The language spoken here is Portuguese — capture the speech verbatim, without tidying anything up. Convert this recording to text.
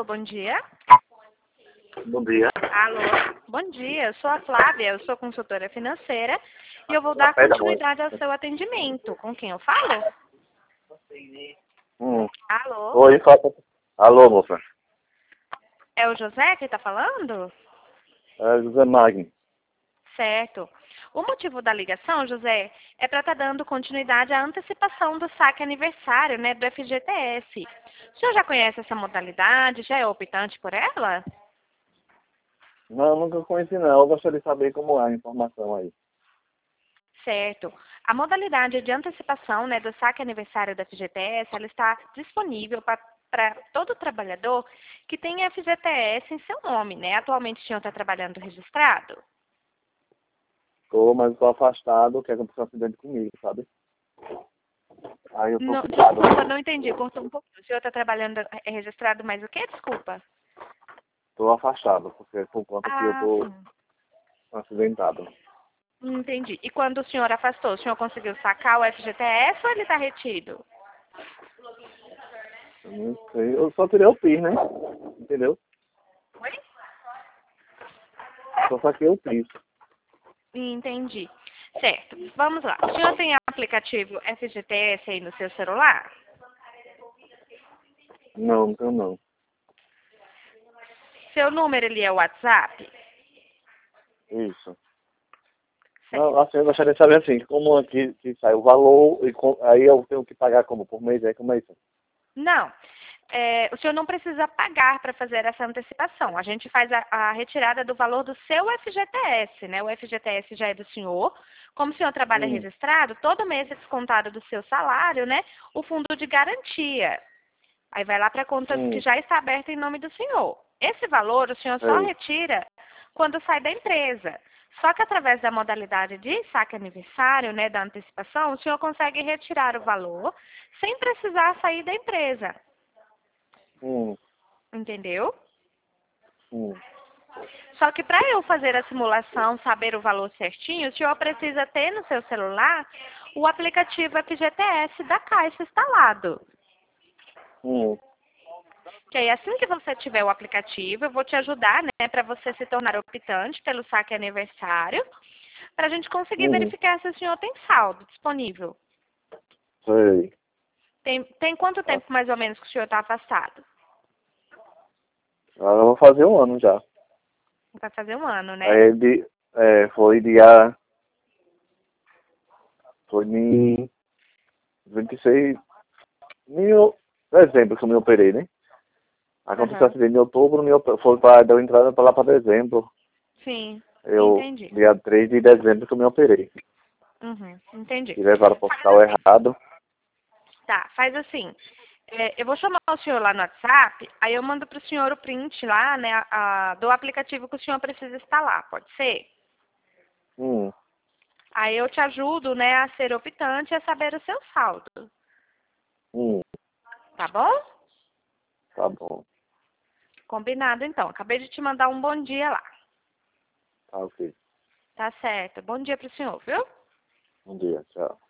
bom dia. Bom dia. Alô, bom dia. Eu sou a Flávia, eu sou consultora financeira e eu vou dar Café da manhã. continuidade ao seu atendimento. Com quem eu falo? Hum. Alô, Oi, fala. Alô, moça. é o José que está falando? É José Magno. Certo. O motivo da ligação, José, é para estar dando continuidade à antecipação do saque aniversário, né, do F G T S. O senhor já conhece essa modalidade? Já é optante por ela? Não, nunca conheci não. Eu gostaria de saber como é a informação aí. Certo. A modalidade de antecipação, né, do saque aniversário da F G T S, ela está disponível para todo trabalhador que tem F G T S em seu nome, né? Atualmente o senhor está trabalhando registrado? Tô, mas estou afastado, quer que aconteceu um acidente comigo, sabe? Aí eu tô Não, ocupado. desculpa, não entendi, cortou um pouquinho. O senhor está trabalhando é registrado mais o quê? Desculpa. Tô afastado, porque por conta que eu Ah, tô sim. acidentado. Entendi. E quando o senhor afastou, o senhor conseguiu sacar o F G T S ou ele está retido? Eu não sei. Eu só tirei o P I S, né? Entendeu? Oi? Só saquei o P I S. Entendi. Certo. Vamos lá. O senhor tem aplicativo F G T S aí no seu celular? Não, então não. Seu número ele é o WhatsApp? Isso. Não, Certo. assim, eu gostaria de saber assim, como aqui que sai o valor, e com, aí eu tenho que pagar como? Por mês, aí como é isso? Não. É, o senhor não precisa pagar para fazer essa antecipação. A gente faz a, a retirada do valor do seu F G T S, né? O F G T S já é do senhor. Como o senhor trabalha Hum, registrado, todo mês é descontado do seu salário, né? O fundo de garantia. Aí vai lá para a conta que hum, já está aberta em nome do senhor. Esse valor o senhor só sei. retira quando sai da empresa. Só que através da modalidade de saque aniversário, né, da antecipação, o senhor consegue retirar o valor sem precisar sair da empresa. Hum, Entendeu? hum, Só que para eu fazer a simulação, saber o valor certinho, o senhor precisa ter no seu celular o aplicativo F G T S da Caixa instalado. hum, Que aí assim que você tiver o aplicativo, eu vou te ajudar, né, para você se tornar optante pelo saque aniversário, para a gente conseguir hum, verificar se o senhor tem saldo disponível. sei. Tem, tem quanto Ah, tempo mais ou menos que o senhor está afastado? agora eu vou fazer um ano já. Vai fazer um ano, né? Aí de, é, foi dia, foi em vinte e seis de dezembro que eu me operei, né? Aconteceu um Aham. acidente em outubro, me oper- foi para, deu entrada para lá para dezembro. Sim, Eu, entendi. dia três de dezembro que eu me operei. Uhum, entendi. E levaram para o Faz hospital assim, errado. tá, faz assim. É, eu vou chamar o senhor lá no WhatsApp, aí eu mando para o senhor o print lá, né, a- do aplicativo que o senhor precisa instalar, pode ser? Hum, Aí eu te ajudo, né, a ser optante e a saber o seu saldo, hum, tá bom? tá bom. Combinado então. Acabei de te mandar um bom dia lá. Tá ok. Tá certo. Bom dia pro senhor, viu? Bom dia, tchau.